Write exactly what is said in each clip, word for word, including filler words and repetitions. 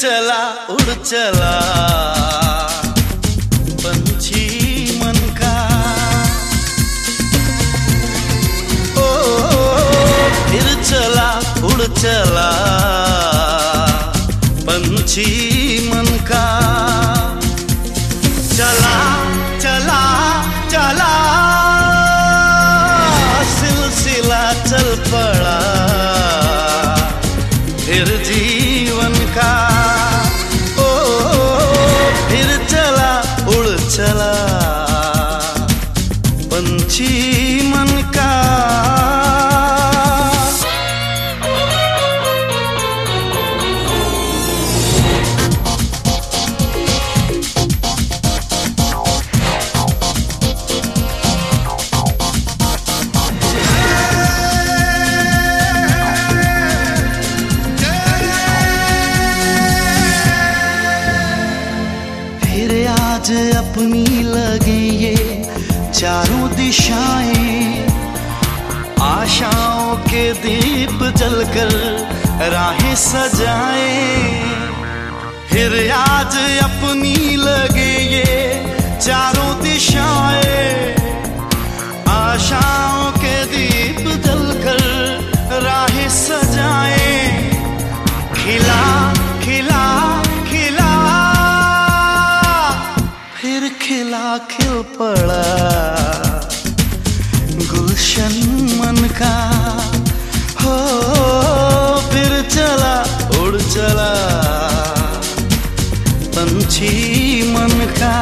चला उड़ चला पंछी मन का। ओ फिर चला उड़ चला पंछी मन का। चला चला चला सिलसिला चल पड़ा फिर जीवन का। ओ फिर चला उड़ चला पंछी मन का। आज अपनी लगे ये चारों दिशाएं, आशाओं के दीप जलकर राहें सजाए। फिर आज अपनी लगे ये चारों दिशाएं, आशाओं के दीप जलकर राहें सजाए। खिला खिला खिला फिर खिला खिल पड़ा गुलशन मन का। हो फिर चला उड़ चला पंछी मन का।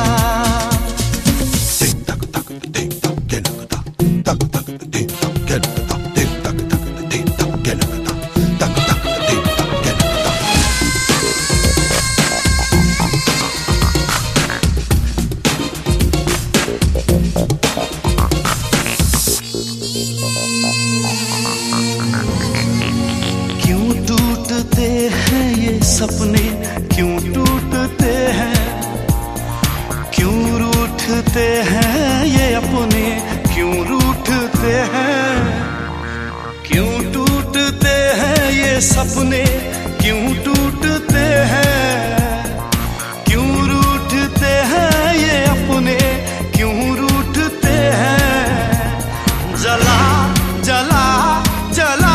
टूटते हैं ये सपने क्यों टूटते हैं, क्यों रूठते हैं ये अपने क्यों रूठते हैं। क्यों टूटते हैं ये सपने क्यों टूटते हैं, क्यों रूठते हैं ये अपने क्यों रूठते हैं। जला जला जला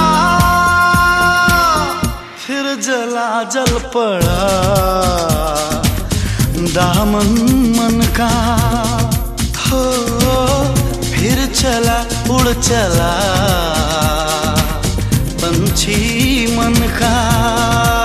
जला जल पड़ा दामन मन का। हो फिर चला उड़ चला पंछी मन का।